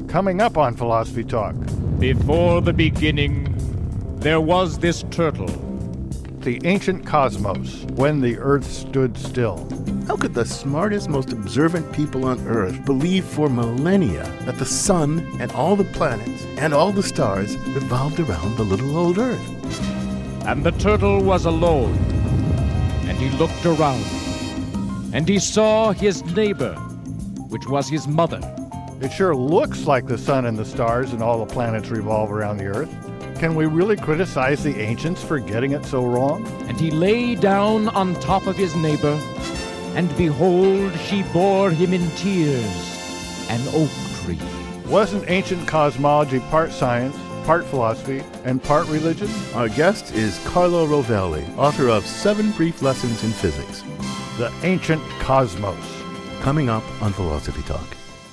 Coming up on Philosophy Talk. Before the beginning, there was this turtle. The ancient cosmos, when the earth stood still. How could the smartest, most observant people on Earth believe for millennia that the sun and all the planets and all the stars revolved around the little old Earth? And the turtle was alone, and he looked around, and he saw his neighbor, which was his mother. It sure looks like the sun and the stars and all the planets revolve around the earth. Can we really criticize the ancients for getting it so wrong? And he lay down on top of his neighbor, and behold, she bore him in tears an oak tree. Wasn't ancient cosmology part science, part philosophy, and part religion? Our guest is Carlo Rovelli, author of 7 Brief Lessons in Physics. The ancient cosmos. Coming up on Philosophy Talk.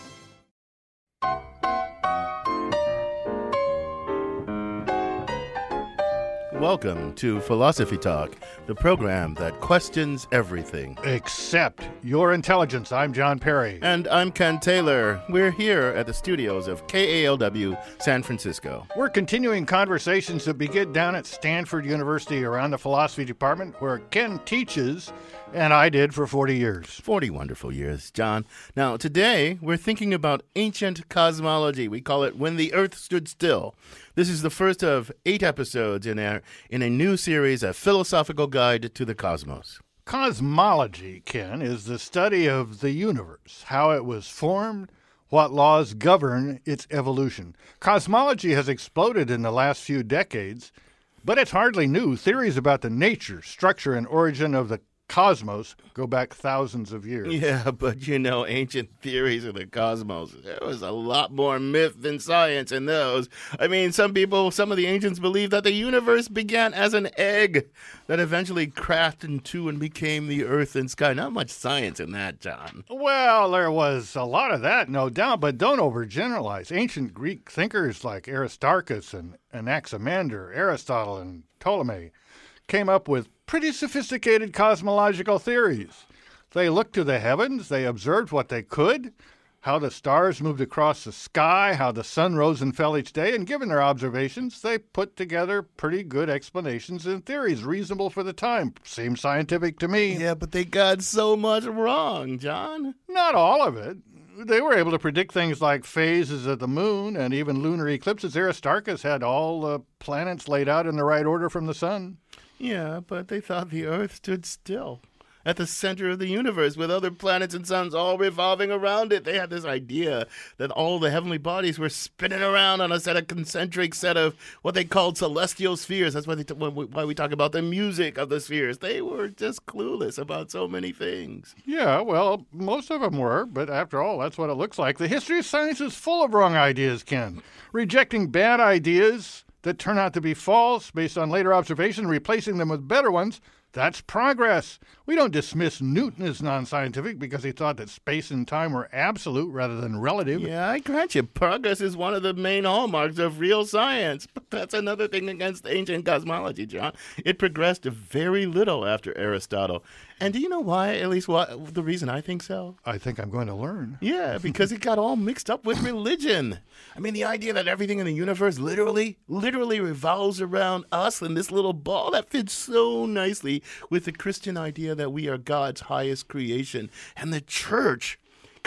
Welcome to Philosophy Talk, the program that questions everything. Except your intelligence. I'm John Perry. And I'm Ken Taylor. We're here at the studios of KALW San Francisco. We're continuing conversations that begin down at Stanford University around the philosophy department, where Ken teaches, and I did for 40 years. 40 wonderful years, John. Now, today, we're thinking about ancient cosmology. We call it When the Earth Stood Still. This is the first of 8 episodes in a new series, A Philosophical Guide to the Cosmos. Cosmology, Ken, is the study of the universe, how it was formed, what laws govern its evolution. Cosmology has exploded in the last few decades, but it's hardly new. Theories about the nature, structure, and origin of the cosmos go back thousands of years. Yeah, but ancient theories of the cosmos, there was a lot more myth than science in those. I mean, some of the ancients believed that the universe began as an egg that eventually cracked in two and became the earth and sky. Not much science in that, John. Well, there was a lot of that, no doubt, but don't overgeneralize. Ancient Greek thinkers like Aristarchus and Anaximander, Aristotle and Ptolemy came up with pretty sophisticated cosmological theories. They looked to the heavens, they observed what they could, how the stars moved across the sky, how the sun rose and fell each day, and given their observations, they put together pretty good explanations and theories reasonable for the time. Seems scientific to me. Yeah, but they got so much wrong, John. Not all of it. They were able to predict things like phases of the moon and even lunar eclipses. Aristarchus had all the planets laid out in the right order from the sun. Yeah, but they thought the Earth stood still at the center of the universe with other planets and suns all revolving around it. They had this idea that all the heavenly bodies were spinning around on a concentric set of what they called celestial spheres. That's why why we talk about the music of the spheres. They were just clueless about so many things. Yeah, well, most of them were, but after all, that's what it looks like. The history of science is full of wrong ideas, Ken. Rejecting bad ideas that turn out to be false based on later observation, replacing them with better ones, that's progress. We don't dismiss Newton as non-scientific because he thought that space and time were absolute rather than relative. Yeah, I grant you, progress is one of the main hallmarks of real science. But that's another thing against ancient cosmology, John. It progressed very little after Aristotle. And do you know why? At least the reason I think so? I think I'm going to learn. Yeah, because it got all mixed up with religion. I mean, the idea that everything in the universe literally revolves around us and this little ball, that fits so nicely with the Christian idea that we are God's highest creation. And the church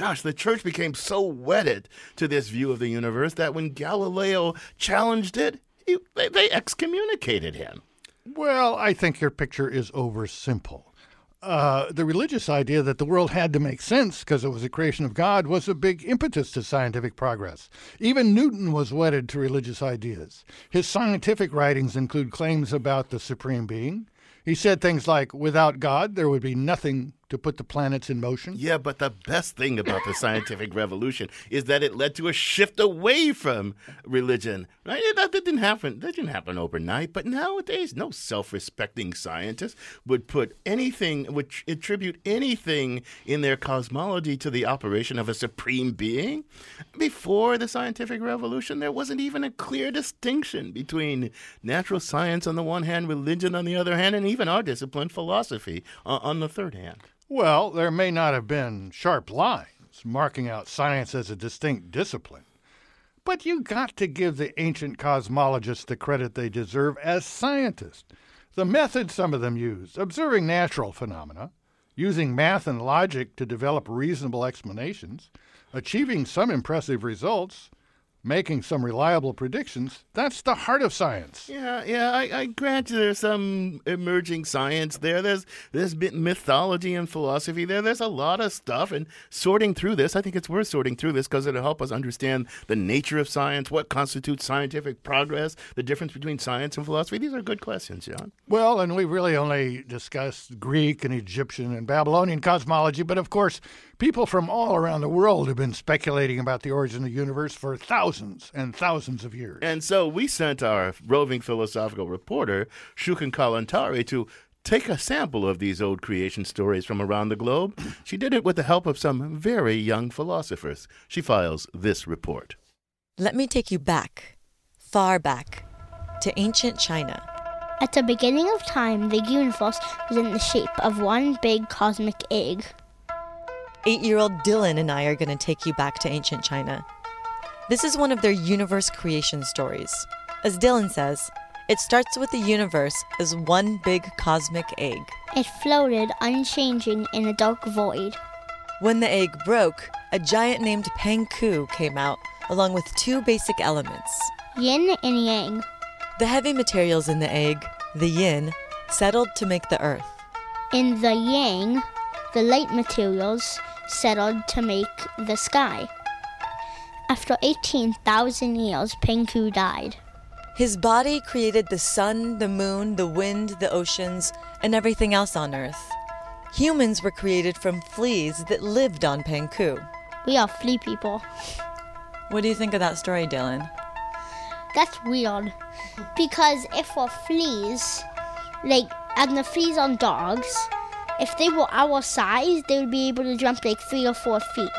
became so wedded to this view of the universe that when Galileo challenged it, they excommunicated him. Well, I think your picture is oversimple. The religious idea that the world had to make sense because it was a creation of God was a big impetus to scientific progress. Even Newton was wedded to religious ideas. His scientific writings include claims about the supreme being. He said things like, without God, there would be nothing to put the planets in motion. Yeah, but the best thing about the scientific revolution is that it led to a shift away from religion. Right? That didn't happen. That didn't happen overnight. But nowadays, no self-respecting scientist would attribute anything in their cosmology to the operation of a supreme being. Before the scientific revolution, there wasn't even a clear distinction between natural science on the one hand, religion on the other hand, and even our discipline, philosophy, on the third hand. Well, there may not have been sharp lines marking out science as a distinct discipline. But you got to give the ancient cosmologists the credit they deserve as scientists. The methods some of them used, observing natural phenomena, using math and logic to develop reasonable explanations, achieving some impressive results, making some reliable predictions, that's the heart of science. Yeah, I grant you there's some emerging science there. There's been mythology and philosophy there. There's a lot of stuff, and sorting through this, I think it's worth sorting through this because it'll help us understand the nature of science, what constitutes scientific progress, the difference between science and philosophy. These are good questions, John. Well, and we really only discussed Greek and Egyptian and Babylonian cosmology, but of course, people from all around the world have been speculating about the origin of the universe for thousands and thousands of years. And so we sent our roving philosophical reporter, Shukan Kalantari, to take a sample of these old creation stories from around the globe. She did it with the help of some very young philosophers. She files this report. Let me take you back, far back, to ancient China. At the beginning of time, the universe was in the shape of one big cosmic egg. 8-year-old Dylan and I are going to take you back to ancient China. This is one of their universe creation stories. As Dylan says, it starts with the universe as one big cosmic egg. It floated unchanging in a dark void. When the egg broke, a giant named Panku came out, along with 2 basic elements. Yin and yang. The heavy materials in the egg, the yin, settled to make the earth. In the yang, the light materials settled to make the sky. After 18,000 years, Panku died. His body created the sun, the moon, the wind, the oceans, and everything else on Earth. Humans were created from fleas that lived on Panku. We are flea people. What do you think of that story, Dylan? That's weird. Because if we're fleas, and the fleas on dogs, if they were our size, they would be able to jump 3 or 4 feet.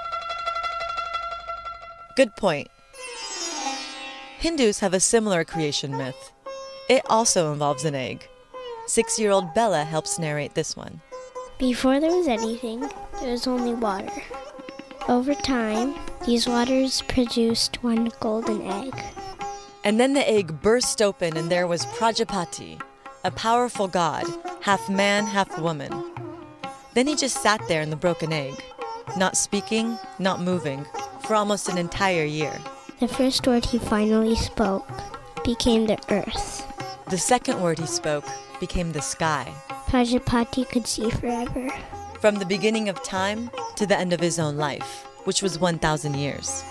Good point. Hindus have a similar creation myth. It also involves an egg. 6-year-old Bella helps narrate this one. Before there was anything, there was only water. Over time, these waters produced one golden egg. And then the egg burst open and there was Prajapati, a powerful god, half man, half woman. Then he just sat there in the broken egg, not speaking, not moving, for almost an entire year. The first word he finally spoke became the earth. The second word he spoke became the sky. Prajapati could see forever. From the beginning of time to the end of his own life, which was 1,000 years.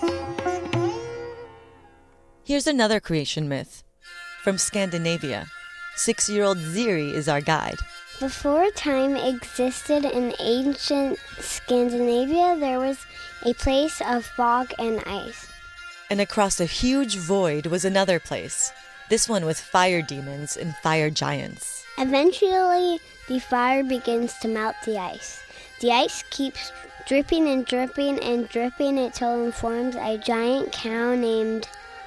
Here's another creation myth. From Scandinavia. 6-year-old Ziri is our guide. Before time existed in ancient Scandinavia, there was a place of fog and ice. And across a huge void was another place, this one with fire demons and fire giants. Eventually, the fire begins to melt the ice. The ice keeps dripping and dripping and dripping until it forms a giant cow named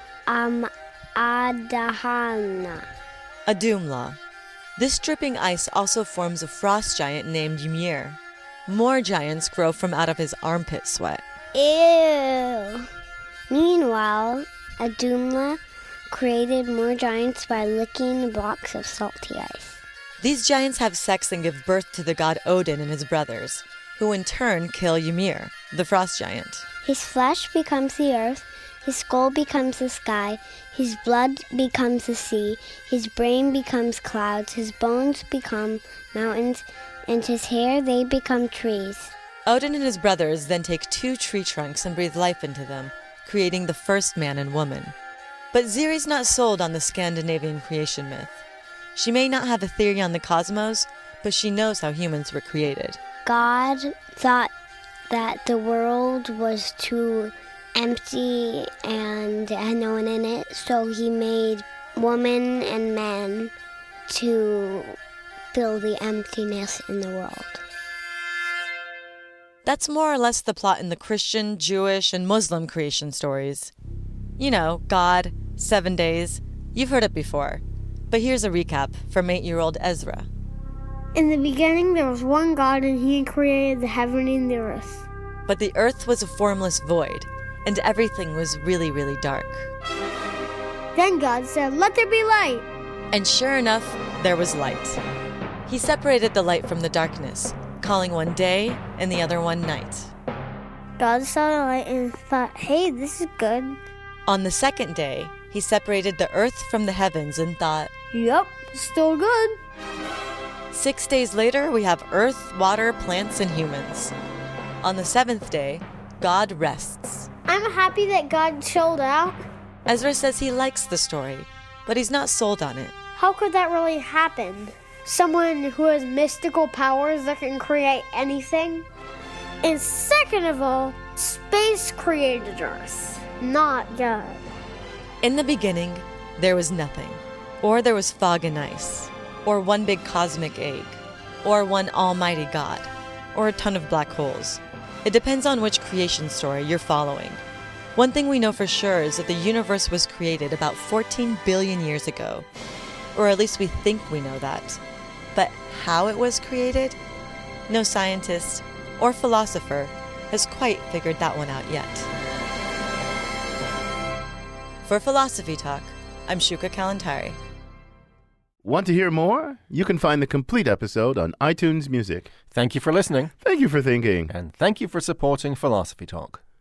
Adahana. Adumla. This dripping ice also forms a frost giant named Ymir. More giants grow from out of his armpit sweat. Ew! Meanwhile, Adumla created more giants by licking blocks of salty ice. These giants have sex and give birth to the god Odin and his brothers, who in turn kill Ymir, the frost giant. His flesh becomes the earth, his skull becomes the sky, his blood becomes the sea, his brain becomes clouds, his bones become mountains, and his hair, they become trees. Odin and his brothers then take 2 tree trunks and breathe life into them, creating the first man and woman. But Ziri's not sold on the Scandinavian creation myth. She may not have a theory on the cosmos, but she knows how humans were created. God thought that the world was too empty and had no one in it, so he made woman and man to fill the emptiness in the world. That's more or less the plot in the Christian, Jewish, and Muslim creation stories. You know, God, 7 days. You've heard it before. But here's a recap from 8-year-old Ezra. In the beginning there was one God, and he created the heaven and the earth. But the earth was a formless void, and everything was really, really dark. Then God said, "Let there be light." And sure enough, there was light. He separated the light from the darkness, calling one day and the other one night. God saw the light and thought, "Hey, this is good." On the second day, he separated the earth from the heavens and thought, "Yup, still good." 6 days later, we have earth, water, plants, and humans. On the seventh day, God rests. I'm happy that God chilled out. Ezra says he likes the story, but he's not sold on it. How could that really happen? Someone who has mystical powers that can create anything? And second of all, space created Earth, not God. In the beginning, there was nothing. Or there was fog and ice. Or one big cosmic egg. Or one almighty God. Or a ton of black holes. It depends on which creation story you're following. One thing we know for sure is that the universe was created about 14 billion years ago. Or at least we think we know that. But how it was created? No scientist or philosopher has quite figured that one out yet. For Philosophy Talk, I'm Shuka Kalantari. Want to hear more? You can find the complete episode on iTunes Music. Thank you for listening. Thank you for thinking. And thank you for supporting Philosophy Talk.